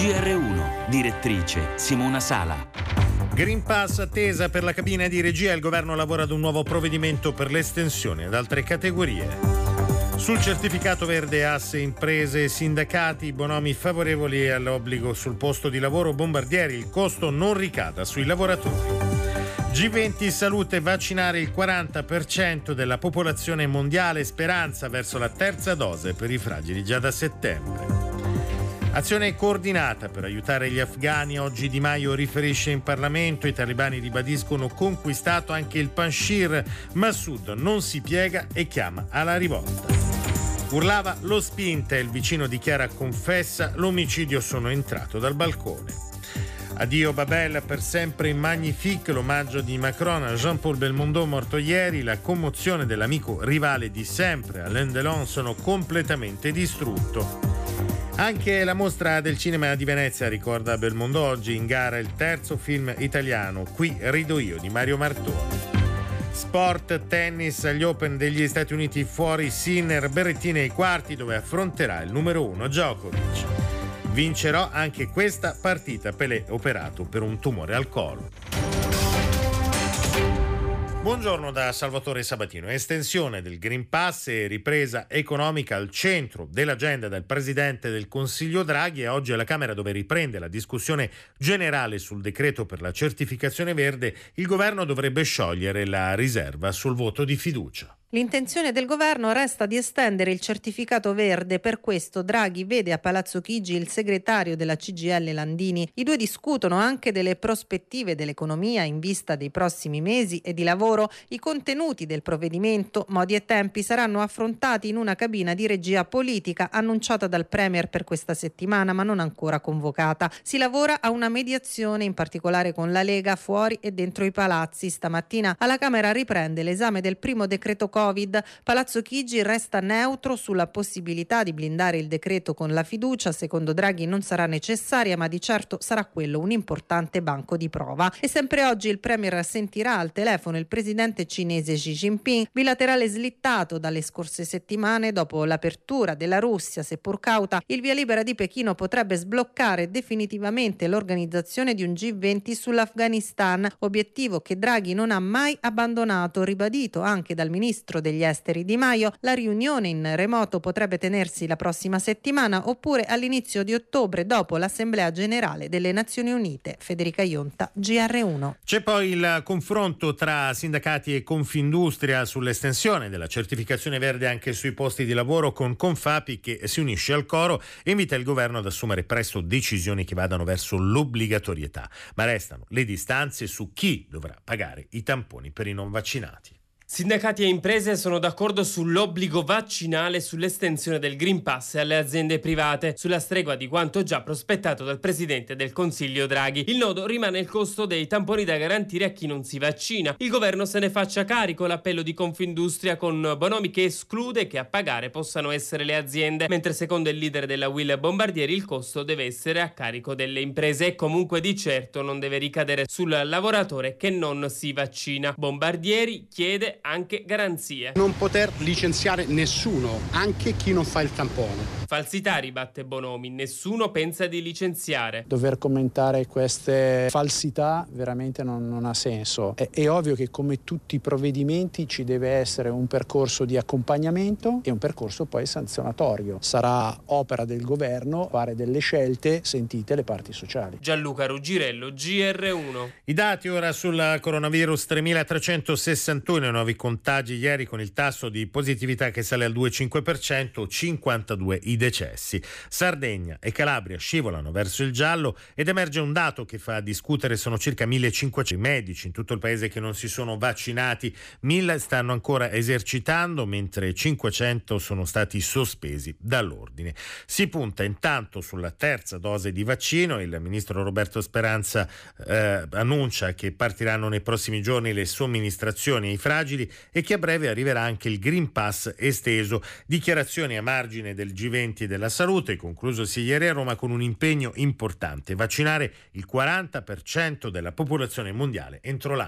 GR1, direttrice Simona Sala. Green Pass attesa per la cabina di regia. Il governo lavora ad un nuovo provvedimento per l'estensione ad altre categorie. Sul certificato verde asse, imprese e sindacati, bonomi favorevoli all'obbligo sul posto di lavoro, Bombardieri, il costo non ricada sui lavoratori. G20 salute, vaccinare il 40% della popolazione mondiale, speranza verso la terza dose per i fragili già da settembre. Azione coordinata per aiutare gli afghani. Oggi Di Maio riferisce in Parlamento. I talebani ribadiscono conquistato anche il Panjshir. Massoud non si piega e chiama alla rivolta. Urlava lo spinta, il vicino dichiara confessa l'omicidio, sono entrato dal balcone. Addio Babel, per sempre in Magnifique, l'omaggio di Macron a Jean-Paul Belmondo morto ieri, la commozione dell'amico rivale di sempre Alain Delon, sono completamente distrutto. Anche la mostra del cinema di Venezia ricorda Belmondo, oggi in gara il terzo film italiano, Qui rido io, di Mario Martoni. Sport, tennis, agli Open degli Stati Uniti fuori Sinner, Berrettini ai quarti dove affronterà il numero 1 Djokovic. Vincerò anche questa partita, Pelé operato per un tumore al collo. Buongiorno da Salvatore Sabatino. Estensione del Green Pass e ripresa economica al centro dell'agenda del Presidente del Consiglio Draghi, e oggi alla Camera, dove riprende la discussione generale sul decreto per la certificazione verde, il governo dovrebbe sciogliere la riserva sul voto di fiducia. L'intenzione del governo resta di estendere il certificato verde, per questo Draghi vede a Palazzo Chigi il segretario della CGIL Landini. I due discutono anche delle prospettive dell'economia in vista dei prossimi mesi e di lavoro. I contenuti del provvedimento, modi e tempi saranno affrontati in una cabina di regia politica annunciata dal Premier per questa settimana ma non ancora convocata. Si lavora a una mediazione, in particolare con la Lega, fuori e dentro i palazzi. Stamattina alla Camera riprende l'esame del primo decreto Covid. Palazzo Chigi resta neutro sulla possibilità di blindare il decreto con la fiducia. Secondo Draghi non sarà necessaria, ma di certo sarà quello un importante banco di prova. E sempre oggi il Premier sentirà al telefono il presidente cinese Xi Jinping, bilaterale slittato dalle scorse settimane. Dopo l'apertura della Russia, seppur cauta, il via libera di Pechino potrebbe sbloccare definitivamente l'organizzazione di un G20 sull'Afghanistan, obiettivo che Draghi non ha mai abbandonato, ribadito anche dal ministro degli esteri Di Maio. La riunione in remoto potrebbe tenersi la prossima settimana oppure all'inizio di ottobre, dopo l'Assemblea Generale delle Nazioni Unite. Federica Ionta, GR1. C'è poi il confronto tra sindacati e Confindustria sull'estensione della certificazione verde anche sui posti di lavoro, con Confapi che si unisce al coro e invita il governo ad assumere presto decisioni che vadano verso l'obbligatorietà. Ma restano le distanze su chi dovrà pagare i tamponi per i non vaccinati. Sindacati e imprese sono d'accordo sull'obbligo vaccinale e sull'estensione del Green Pass alle aziende private, sulla stregua di quanto già prospettato dal Presidente del Consiglio Draghi. Il nodo rimane il costo dei tamponi da garantire a chi non si vaccina. Il governo se ne faccia carico, l'appello di Confindustria, con Bonomi che esclude che a pagare possano essere le aziende, mentre secondo il leader della UIL Bombardieri il costo deve essere a carico delle imprese e comunque di certo non deve ricadere sul lavoratore che non si vaccina. Bombardieri chiede anche garanzie. Non poter licenziare nessuno, anche chi non fa il tampone. Falsità, ribatte Bonomi, nessuno pensa di licenziare. Dover commentare queste falsità veramente non ha senso. È ovvio che come tutti i provvedimenti ci deve essere un percorso di accompagnamento e un percorso poi sanzionatorio. Sarà opera del governo fare delle scelte sentite le parti sociali. Gianluca Ruggirello, GR1. I dati ora sul coronavirus: 3.361 nuovi contagi ieri, con il tasso di positività che sale al 2,5%, 52 i decessi. Sardegna e Calabria scivolano verso il giallo ed emerge un dato che fa discutere: sono circa 1.500 medici in tutto il paese che non si sono vaccinati, 1.000 stanno ancora esercitando, mentre 500 sono stati sospesi dall'ordine. Si punta intanto sulla terza dose di vaccino. Il ministro Roberto Speranza annuncia che partiranno nei prossimi giorni le somministrazioni ai fragili e che a breve arriverà anche il Green Pass esteso. Dichiarazioni a margine del G20 della salute, conclusosi ieri a Roma con un impegno importante: vaccinare il 40% della popolazione mondiale entro l'anno.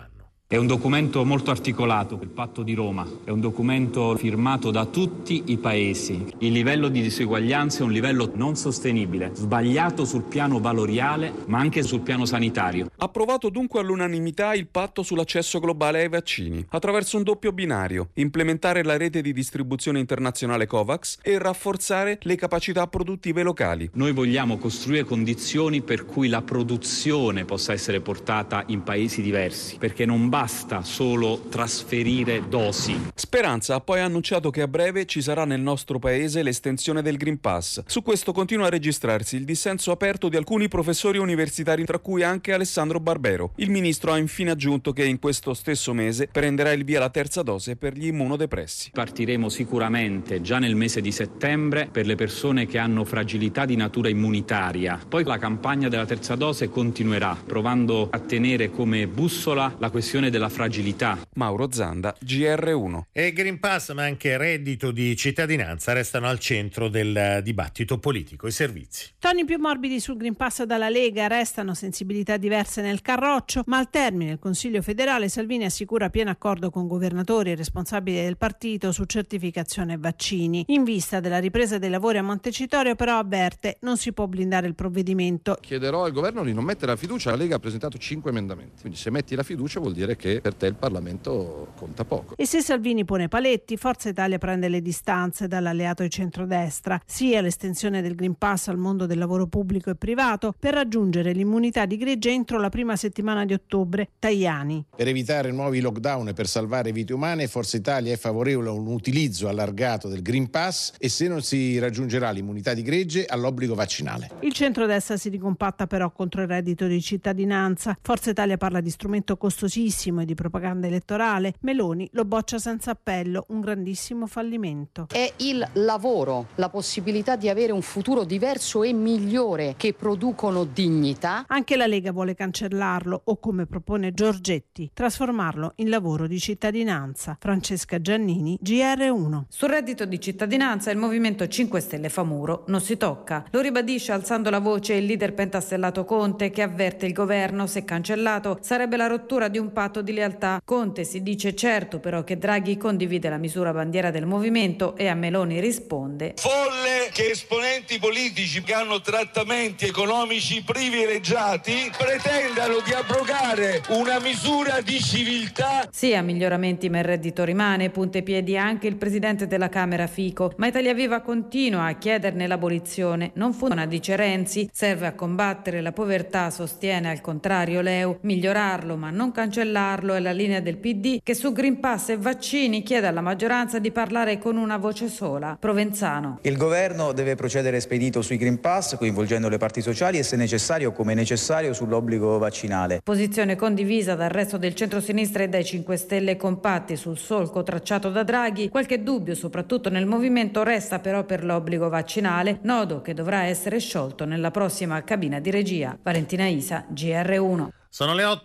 È un documento molto articolato, il Patto di Roma, è un documento firmato da tutti i paesi. Il livello di diseguaglianza è un livello non sostenibile, sbagliato sul piano valoriale, ma anche sul piano sanitario. Approvato dunque all'unanimità il patto sull'accesso globale ai vaccini, attraverso un doppio binario: implementare la rete di distribuzione internazionale COVAX e rafforzare le capacità produttive locali. Noi vogliamo costruire condizioni per cui la produzione possa essere portata in paesi diversi, perché non basta solo trasferire dosi. Speranza ha poi annunciato che a breve ci sarà nel nostro paese l'estensione del Green Pass. Su questo continua a registrarsi il dissenso aperto di alcuni professori universitari, tra cui anche Alessandro Barbero. Il ministro ha infine aggiunto che in questo stesso mese prenderà il via la terza dose per gli immunodepressi. Partiremo sicuramente già nel mese di settembre per le persone che hanno fragilità di natura immunitaria. Poi la campagna della terza dose continuerà, provando a tenere come bussola la questione della fragilità. Mauro Zanda, GR1. E Green Pass ma anche reddito di cittadinanza restano al centro del dibattito politico. I servizi. Toni più morbidi sul Green Pass dalla Lega, restano sensibilità diverse nel carroccio, ma al termine del Consiglio federale Salvini assicura pieno accordo con governatori e responsabili del partito su certificazione e vaccini. In vista della ripresa dei lavori a Montecitorio però avverte: non si può blindare il provvedimento. Chiederò al governo di non mettere la fiducia. La Lega ha presentato 5 emendamenti, quindi se metti la fiducia vuol dire che per te il Parlamento conta poco. E se Salvini pone paletti, Forza Italia prende le distanze dall'alleato di centrodestra, sia l'estensione del Green Pass al mondo del lavoro pubblico e privato per raggiungere l'immunità di gregge entro la prima settimana di ottobre. Tajani. Per evitare nuovi lockdown e per salvare vite umane, Forza Italia è favorevole a un utilizzo allargato del Green Pass e, se non si raggiungerà l'immunità di gregge, all'obbligo vaccinale. Il centrodestra si ricompatta però contro il reddito di cittadinanza. Forza Italia parla di strumento costosissimo e di propaganda elettorale. Meloni lo boccia senza appello, un grandissimo fallimento. È il lavoro, la possibilità di avere un futuro diverso e migliore che producono dignità. Anche la Lega vuole cancellarlo o, come propone Giorgetti, trasformarlo in lavoro di cittadinanza. Francesca Giannini, GR1. Sul reddito di cittadinanza il Movimento 5 Stelle fa muro, non si tocca. Lo ribadisce alzando la voce il leader pentastellato Conte, che avverte il governo: se cancellato sarebbe la rottura di un patto di lealtà. Conte si dice certo però che Draghi condivide la misura bandiera del movimento e a Meloni risponde: folle che esponenti politici che hanno trattamenti economici privilegiati pretendano di abrogare una misura di civiltà. Sì a miglioramenti, ma il reddito rimane, punta i piedi anche il presidente della Camera Fico, ma Italia Viva continua a chiederne l'abolizione. Non funziona, dice Renzi, serve a combattere la povertà, sostiene al contrario Leu. Migliorarlo ma non cancellarlo è la linea del PD, che su Green Pass e vaccini chiede alla maggioranza di parlare con una voce sola. Provenzano. Il governo deve procedere spedito sui Green Pass, coinvolgendo le parti sociali e, se necessario, come necessario, sull'obbligo vaccinale. Posizione condivisa dal resto del centro-sinistra e dai 5 Stelle compatti sul solco tracciato da Draghi. Qualche dubbio, soprattutto nel movimento, resta però per l'obbligo vaccinale, nodo che dovrà essere sciolto nella prossima cabina di regia. Valentina Isa, GR1. Sono le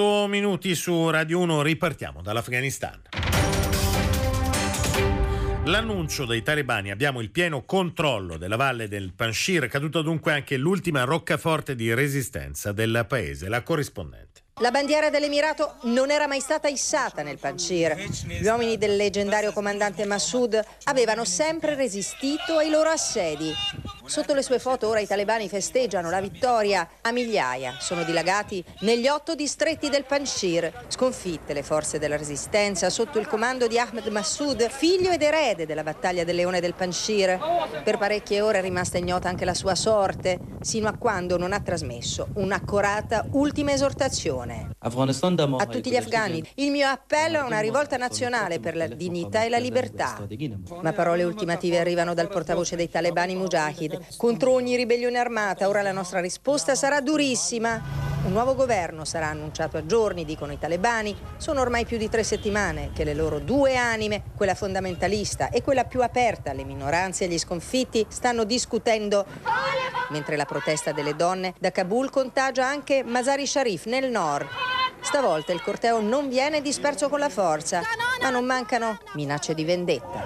8:08 su Radio 1, ripartiamo dall'Afghanistan. L'annuncio dei talebani: abbiamo il pieno controllo della valle del Panjshir, caduta dunque anche l'ultima roccaforte di resistenza del paese. La corrispondente. La bandiera dell'Emirato non era mai stata issata nel Panjshir. Gli uomini del leggendario comandante Massoud avevano sempre resistito ai loro assedi. Sotto le sue foto ora i talebani festeggiano la vittoria. A migliaia sono dilagati negli 8 distretti del Panjshir. Sconfitte le forze della resistenza sotto il comando di Ahmed Massoud, figlio ed erede della battaglia del Leone del Panjshir. Per parecchie ore è rimasta ignota anche la sua sorte, sino a quando non ha trasmesso un'accorata ultima esortazione. A tutti gli afghani, il mio appello è una rivolta nazionale per la dignità e la libertà. Ma parole ultimative arrivano dal portavoce dei talebani Mujahid. Contro ogni ribellione armata, ora la nostra risposta sarà durissima. Un nuovo governo sarà annunciato a giorni, dicono i talebani. Sono ormai più di 3 settimane che le loro 2 anime, quella fondamentalista e quella più aperta alle minoranze e agli sconfitti, stanno discutendo. Mentre la protesta delle donne da Kabul contagia anche Mazar-i Sharif nel nord. Stavolta il corteo non viene disperso con la forza, ma non mancano minacce di vendetta.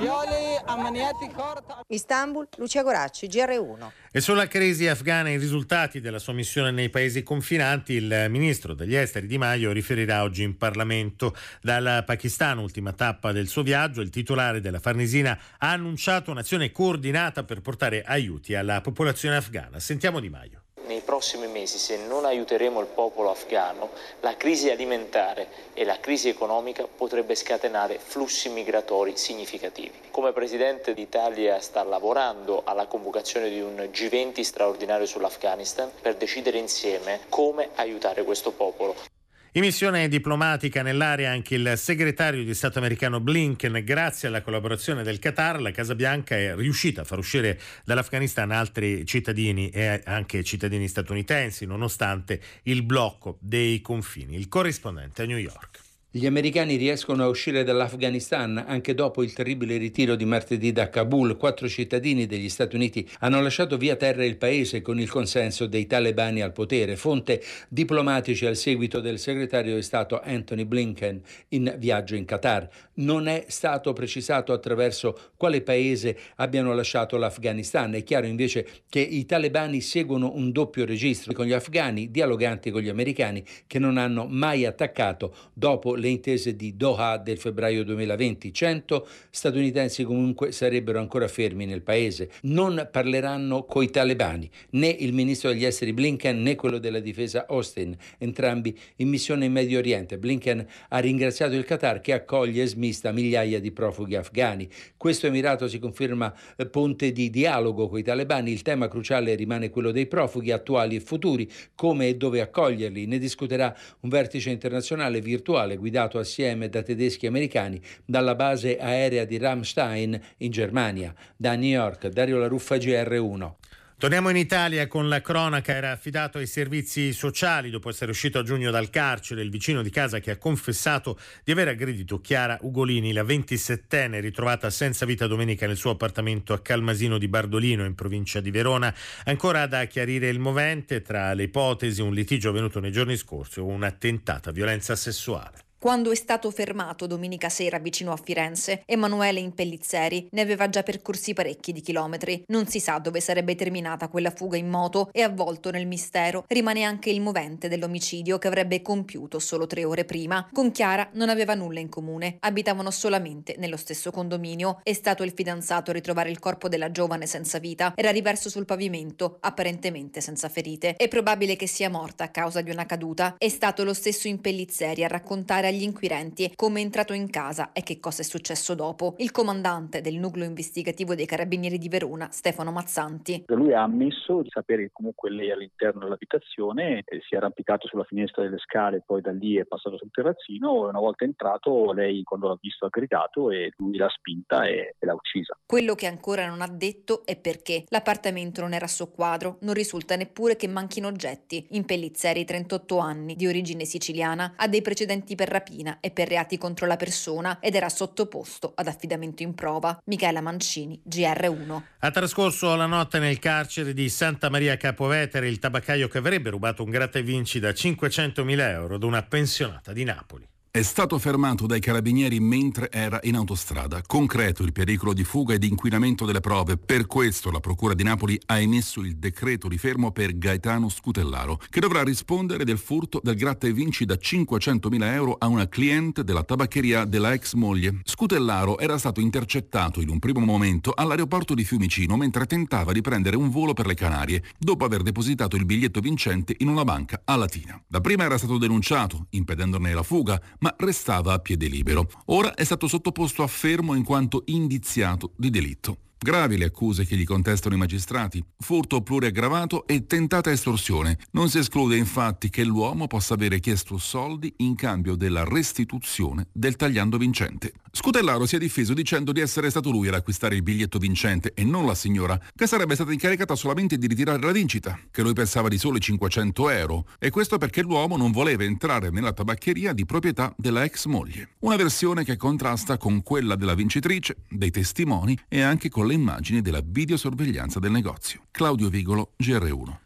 Istanbul, Lucia Goracci, GR1. E sulla crisi afghana e i risultati della sua missione nei paesi confinanti, il ministro degli esteri Di Maio riferirà oggi in Parlamento. Dal Pakistan, ultima tappa del suo viaggio, il titolare della Farnesina ha annunciato un'azione coordinata per portare aiuti alla popolazione afghana. Sentiamo Di Maio. Nei prossimi mesi, se non aiuteremo il popolo afghano, la crisi alimentare e la crisi economica potrebbe scatenare flussi migratori significativi. Come Presidente d'Italia sta lavorando alla convocazione di un G20 straordinario sull'Afghanistan per decidere insieme come aiutare questo popolo. In missione diplomatica nell'area anche il segretario di Stato americano Blinken. Grazie alla collaborazione del Qatar, la Casa Bianca è riuscita a far uscire dall'Afghanistan altri cittadini e anche cittadini statunitensi, nonostante il blocco dei confini. Il corrispondente a New York. Gli americani riescono a uscire dall'Afghanistan anche dopo il terribile ritiro di martedì da Kabul. 4 cittadini degli Stati Uniti hanno lasciato via terra il paese con il consenso dei talebani al potere. Fonte: diplomatici al seguito del segretario di Stato Antony Blinken in viaggio in Qatar. Non è stato precisato attraverso quale paese abbiano lasciato l'Afghanistan. È chiaro invece che i talebani seguono un doppio registro con gli afghani, dialoganti con gli americani che non hanno mai attaccato dopo le intese di Doha del febbraio 2020. 100 statunitensi comunque sarebbero ancora fermi nel paese. Non parleranno coi talebani, né il ministro degli esteri Blinken né quello della difesa Austin, entrambi in missione in Medio Oriente. Blinken ha ringraziato il Qatar che accoglie e smista migliaia di profughi afghani. Questo emirato si conferma ponte di dialogo coi talebani. Il tema cruciale rimane quello dei profughi attuali e futuri, come e dove accoglierli. Ne discuterà un vertice internazionale virtuale guidato assieme da tedeschi e americani dalla base aerea di Ramstein in Germania. Da New York, Dario La Ruffa, GR1. Torniamo in Italia con la cronaca. Era affidato ai servizi sociali dopo essere uscito a giugno dal carcere il vicino di casa che ha confessato di aver aggredito Chiara Ugolini, la 27enne ritrovata senza vita domenica nel suo appartamento a Calmasino di Bardolino in provincia di Verona. Ancora da chiarire il movente, tra le ipotesi un litigio avvenuto nei giorni scorsi o una tentata violenza sessuale. Quando è stato fermato domenica sera vicino a Firenze, Emanuele Impellizzeri ne aveva già percorsi parecchi di chilometri. Non si sa dove sarebbe terminata quella fuga in moto e avvolto nel mistero rimane anche il movente dell'omicidio che avrebbe compiuto solo 3 ore prima. Con Chiara non aveva nulla in comune, abitavano solamente nello stesso condominio. È stato il fidanzato a ritrovare il corpo della giovane senza vita. Era riverso sul pavimento, apparentemente senza ferite. È probabile che sia morta a causa di una caduta. È stato lo stesso Impellizzeri a raccontare agli inquirenti come è entrato in casa e che cosa è successo dopo. Il comandante del nucleo investigativo dei Carabinieri di Verona, Stefano Mazzanti. Lui ha ammesso di sapere che comunque lei all'interno dell'abitazione si è arrampicato sulla finestra delle scale, poi da lì è passato sul terrazzino e una volta entrato lei, quando l'ha visto, ha gridato e lui l'ha spinta e l'ha uccisa. Quello che ancora non ha detto è perché l'appartamento non era a soqquadro, non risulta neppure che manchino oggetti. Impellizzeri, 38 anni, di origine siciliana, ha dei precedenti per rapina e per reati contro la persona ed era sottoposto ad affidamento in prova. Michela Mancini, GR1. Ha trascorso la notte nel carcere di Santa Maria Capovetere il tabaccaio che avrebbe rubato un gratta e vinci da 500.000 euro ad una pensionata di Napoli. È stato fermato dai carabinieri mentre era in autostrada. Concreto il pericolo di fuga e di inquinamento delle prove. Per questo la Procura di Napoli ha emesso il decreto di fermo per Gaetano Scutellaro, che dovrà rispondere del furto del gratta e vinci da 500.000 euro a una cliente della tabaccheria della ex moglie. Scutellaro era stato intercettato in un primo momento all'aeroporto di Fiumicino mentre tentava di prendere un volo per le Canarie, dopo aver depositato il biglietto vincente in una banca a Latina. Dapprima era stato denunciato, impedendone la fuga, ma restava a piede libero. Ora è stato sottoposto a fermo in quanto indiziato di delitto. Gravi le accuse che gli contestano i magistrati: furto pluriaggravato e tentata estorsione. Non si esclude infatti che l'uomo possa avere chiesto soldi in cambio della restituzione del tagliando vincente. Scutellaro si è difeso dicendo di essere stato lui ad acquistare il biglietto vincente e non la signora, che sarebbe stata incaricata solamente di ritirare la vincita, che lui pensava di soli 500 euro, e questo perché l'uomo non voleva entrare nella tabaccheria di proprietà della ex moglie. Una versione che contrasta con quella della vincitrice, dei testimoni e anche con le immagini della videosorveglianza del negozio. Claudio Vigolo, GR1.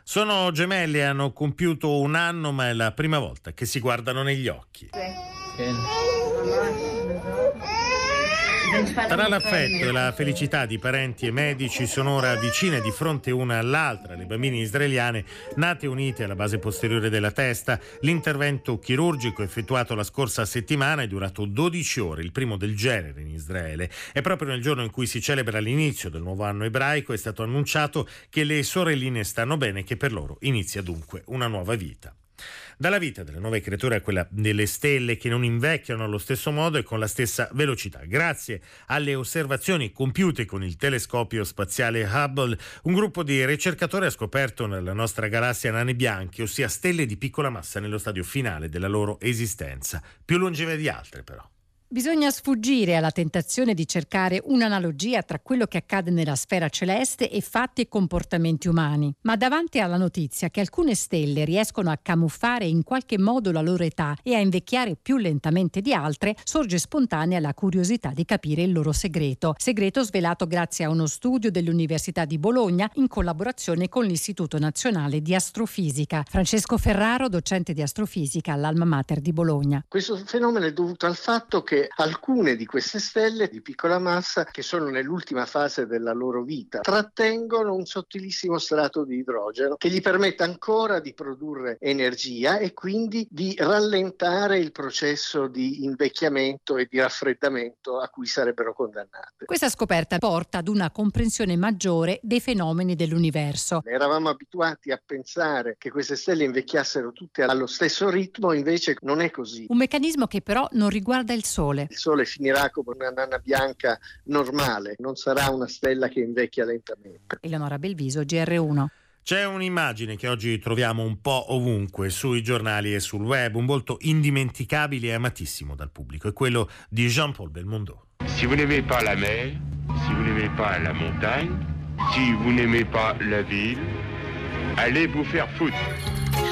Sono gemelli e hanno compiuto 1 anno, ma è la prima volta che si guardano negli occhi. Tra l'affetto e la felicità di parenti e medici sono ora vicine di fronte una all'altra le bambine israeliane nate unite alla base posteriore della testa. L'intervento chirurgico effettuato la scorsa settimana è durato 12 ore, il primo del genere in Israele. E proprio nel giorno in cui si celebra l'inizio del nuovo anno ebraico è stato annunciato che le sorelline stanno bene e che per loro inizia dunque una nuova vita. Dalla vita delle nuove creature a quella delle stelle che non invecchiano allo stesso modo e con la stessa velocità. Grazie alle osservazioni compiute con il telescopio spaziale Hubble, un gruppo di ricercatori ha scoperto nella nostra galassia nane bianche, ossia stelle di piccola massa nello stadio finale della loro esistenza, più longeve di altre però. Bisogna sfuggire alla tentazione di cercare un'analogia tra quello che accade nella sfera celeste e fatti e comportamenti umani. Ma davanti alla notizia che alcune stelle riescono a camuffare in qualche modo la loro età e a invecchiare più lentamente di altre, sorge spontanea la curiosità di capire il loro segreto. Segreto svelato grazie a uno studio dell'Università di Bologna in collaborazione con l'Istituto Nazionale di Astrofisica. Francesco Ferraro, docente di astrofisica all'Alma Mater di Bologna. Questo fenomeno è dovuto al fatto che alcune di queste stelle di piccola massa, che sono nell'ultima fase della loro vita, trattengono un sottilissimo strato di idrogeno che gli permette ancora di produrre energia e quindi di rallentare il processo di invecchiamento e di raffreddamento a cui sarebbero condannate. Questa scoperta porta ad una comprensione maggiore dei fenomeni dell'universo. Eravamo abituati a pensare che queste stelle invecchiassero tutte allo stesso ritmo, invece non è così. Un meccanismo che però non riguarda il Sole. Il Sole finirà come una nana bianca normale, non sarà una stella che invecchia lentamente. Eleonora Belviso, GR1. C'è un'immagine che oggi troviamo un po' ovunque, sui giornali e sul web, un volto indimenticabile e amatissimo dal pubblico, è quello di Jean-Paul Belmondo. Si vous n'aimez pas la mer, si vous n'aimez pas la montagne, si vous n'aimez pas la ville, allez vous faire foutre.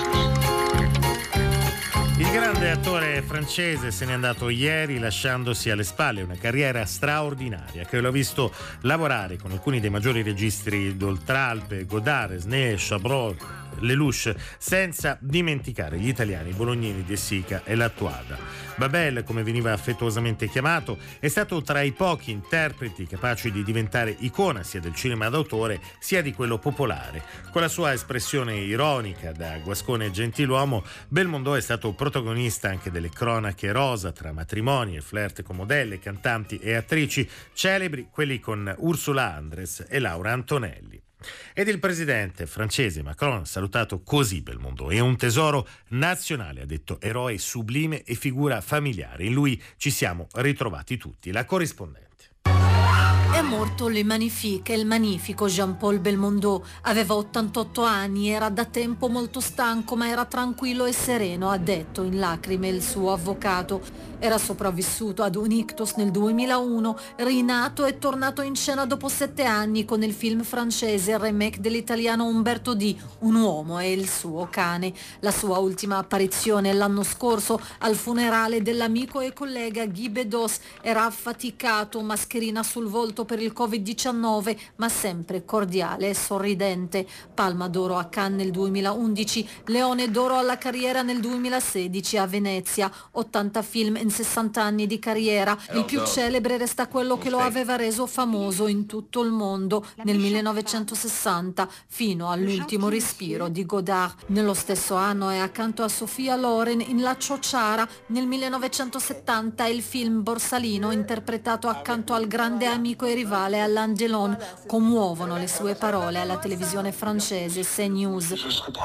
Il grande attore francese se n'è andato ieri lasciandosi alle spalle una carriera straordinaria che l'ha visto lavorare con alcuni dei maggiori registi d'Oltralpe, Godard, Sneer, Chabrol, Lelouch, senza dimenticare gli italiani Bolognini, De Sica e Lattuada. Babel, come veniva affettuosamente chiamato, è stato tra i pochi interpreti capaci di diventare icona sia del cinema d'autore sia di quello popolare. Con la sua espressione ironica da guascone gentiluomo, Belmondo è stato protagonista anche delle cronache rosa tra matrimoni e flirt con modelle, cantanti e attrici celebri, quelli con Ursula Andress e Laura Antonelli. Ed il presidente francese Macron ha salutato così Belmondo: è un tesoro nazionale, ha detto, eroe sublime e figura familiare, in lui ci siamo ritrovati tutti. La corrispondente. È morto Le Magnifique, il magnifico Jean-Paul Belmondo. Aveva 88 anni, era da tempo molto stanco, ma era tranquillo e sereno, ha detto in lacrime il suo avvocato. Era sopravvissuto ad un ictus nel 2001, rinato e tornato in scena dopo 7 anni con il film francese, il remake dell'italiano Umberto D, Un uomo e il suo cane. La sua ultima apparizione l'anno scorso al funerale dell'amico e collega Guy Bedos. Era affaticato, mascherina sul volto per il Covid-19, ma sempre cordiale e sorridente. Palma d'oro a Cannes nel 2011, Leone d'oro alla carriera nel 2016 a Venezia. 80 film in 60 anni di carriera. Il più celebre resta quello che lo aveva reso famoso in tutto il mondo nel 1960, fino all'ultimo respiro di Godard. Nello stesso anno è accanto a Sofia Loren in La Ciociara. Nel 1970 il film Borsalino, interpretato accanto al grande amico e rivale Alain Delon. Commuovono le sue parole alla televisione francese CNews.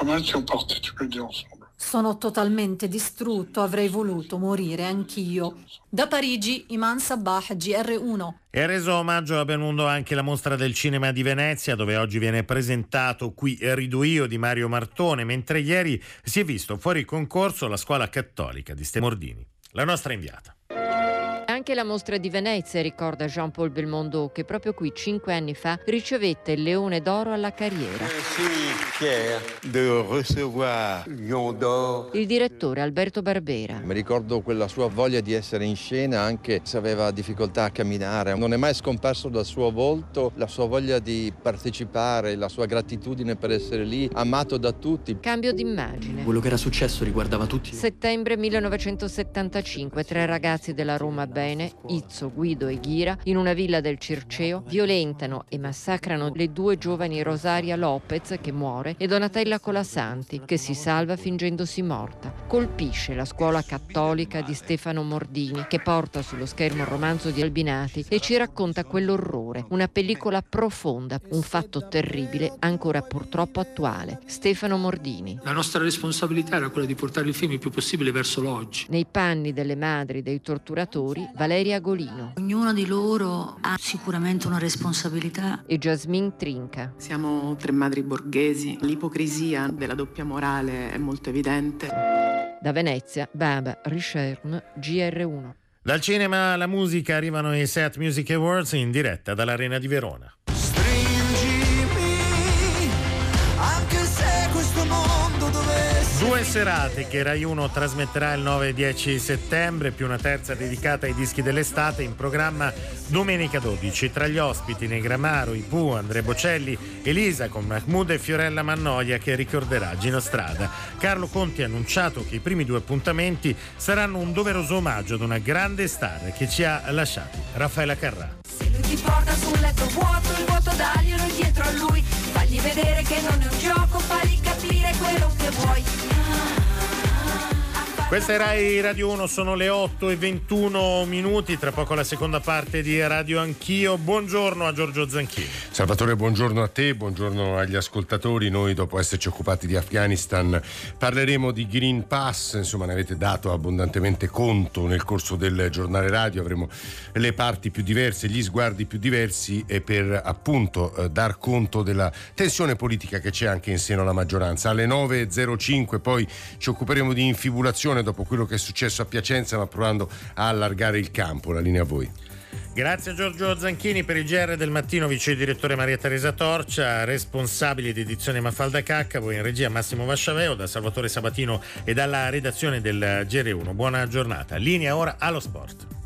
Sono totalmente distrutto, avrei voluto morire anch'io. Da Parigi, Iman Sabah, GR1. E ha reso omaggio a Belmondo anche la mostra del cinema di Venezia, dove oggi viene presentato Qui rido io di Mario Martone, mentre ieri si è visto fuori concorso la Scuola Cattolica di Stemordini. La nostra inviata. Anche la mostra di Venezia, ricorda Jean-Paul Belmondo, che proprio qui 5 anni fa ricevette il Leone d'Oro alla carriera. Il direttore Alberto Barbera. Mi ricordo quella sua voglia di essere in scena anche se aveva difficoltà a camminare. Non è mai scomparso dal suo volto la sua voglia di partecipare, la sua gratitudine per essere lì, amato da tutti. Cambio d'immagine. Quello che era successo riguardava tutti. Settembre 1975, 3 ragazzi della Roma Bene, Izzo, Guido e Ghira, in una villa del Circeo, violentano e massacrano le 2 giovani Rosaria Lopez, che muore, e Donatella Colasanti, che si salva fingendosi morta. Colpisce la scuola cattolica di Stefano Mordini, che porta sullo schermo il romanzo di Albinati e ci racconta quell'orrore, una pellicola profonda, un fatto terribile ancora purtroppo attuale. Stefano Mordini. La nostra responsabilità era quella di portare il film il più possibile verso l'oggi. Nei panni delle madri dei torturatori, Valeria Golino. Ognuno di loro ha sicuramente una responsabilità. E Jasmine Trinca. Siamo 3 madri borghesi, l'ipocrisia della doppia morale è molto evidente. Da Venezia, Baba Richern, GR1. Dal cinema alla musica arrivano i Seat Music Awards in diretta dall'Arena di Verona. Anche se questo mondo dovesse... 2 serate che Rai 1 trasmetterà il 9 e 10 settembre, più una terza dedicata ai dischi dell'estate, in programma domenica 12. Tra gli ospiti Negramaro, Ipu, Andrea Bocelli, Elisa con Mahmood e Fiorella Mannoia che ricorderà Gino Strada. Carlo Conti ha annunciato che i primi 2 appuntamenti saranno un doveroso omaggio ad una grande star che ci ha lasciati, Raffaella Carrà. Se lui ti porta sul letto vuoto, il vuoto daglielo dietro a lui. Fagli vedere che non è un gioco, fagli capire quello che vuoi. Questa è Rai Radio 1, sono le 8:21, tra poco la seconda parte di Radio Anch'io. Buongiorno a Giorgio Zanchini. Salvatore, buongiorno a te, buongiorno agli ascoltatori. Noi, dopo esserci occupati di Afghanistan, parleremo di Green Pass, insomma ne avete dato abbondantemente conto nel corso del giornale radio. Avremo le parti più diverse, gli sguardi più diversi e per appunto dar conto della tensione politica che c'è anche in seno alla maggioranza. Alle 9:05 poi ci occuperemo di infibulazione dopo quello che è successo a Piacenza, ma provando a allargare il campo. La linea a voi. Grazie a Giorgio Zanchini. Per il GR del mattino vice direttore Maria Teresa Torcia, responsabili di edizione Mafalda Caccavo, in regia Massimo Vasciaveo, da Salvatore Sabatino e dalla redazione del GR1. Buona giornata. Linea ora allo sport.